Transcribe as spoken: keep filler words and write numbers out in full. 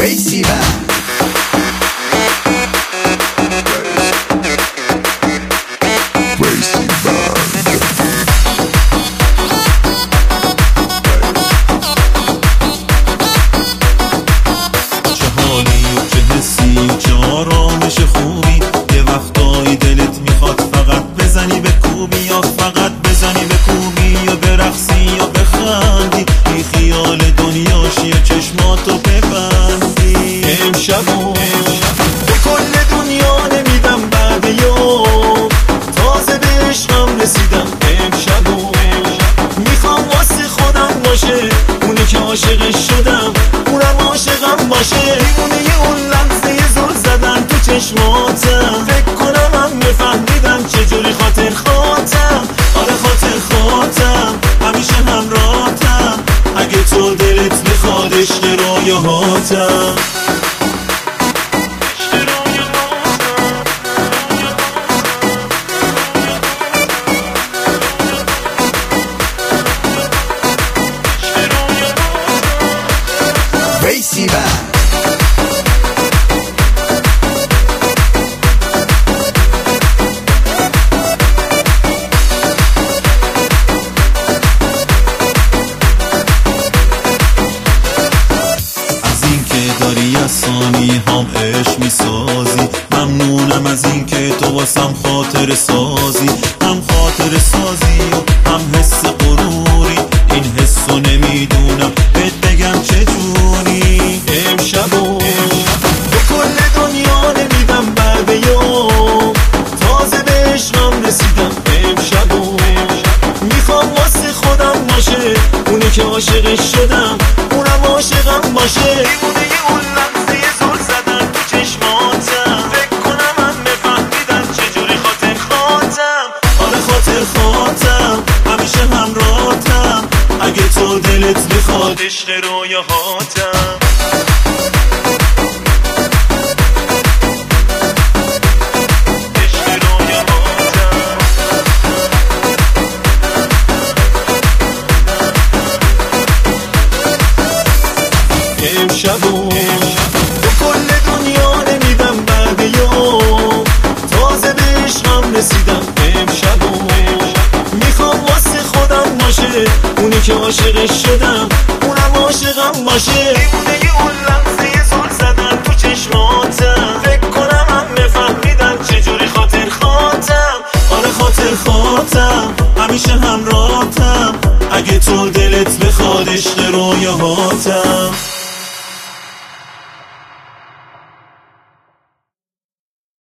Crazy man. آرامش خوبی یه وقتایی دلت میخواد فقط بزنی به کوبی، یا فقط بزنی به کوبی، یا برقصی یا بخندی، بی خیال دنیاشی یا چشماتو ببندی. امشبو به کل دنیا نمیدم بعد یوم، تازه به عشقم رسیدم. امشبو میخوام واسه خودم باشه، اونی که عاشقش شدم اونم عاشقم باشه. دیوونه اون لحظه زل زدن تو چشماتم، فکر کنم هم بفهمیدم چجوری خاطر خاطم. آره خاطر خاطم، همیشه همراهتم، اگه تو دلت میخواد عشق رویاهاتم. Crazy man. داری از ثانی هم عشق میسازی، ممنونم از این که تو واسم خاطر سازی. هم خاطر سازی و هم حس غروری، این حسو نمیدونم بهت بگم چجوری. امشبو به کل دنیا نمیدم بعد یوم، تازه به عشقم رسیدم. امشبو میخوام واسه خودم باشه، اونی که عاشقش شدم اونم عاشقم باشه. همیشه همراهتم، اگه تو دلت میخواد عشق رویاهاتم. عشق رویاهاتم. امشبو به کل دنیا نمیدم بعد یوم، تازه به عشقم رسیدم. امشبو میخوام واسه خودم باشه، اونی که عاشقش شدم اونم عاشقم باشه. دیوونه اون لحظه زل زدن تو چشماتم، فکر کنم هم بفهمیدم چجوری خاطر خاطم. آره خاطر خاطم، همیشه همراهتم، اگه تو دلت بخواد عشق رویاهاتم.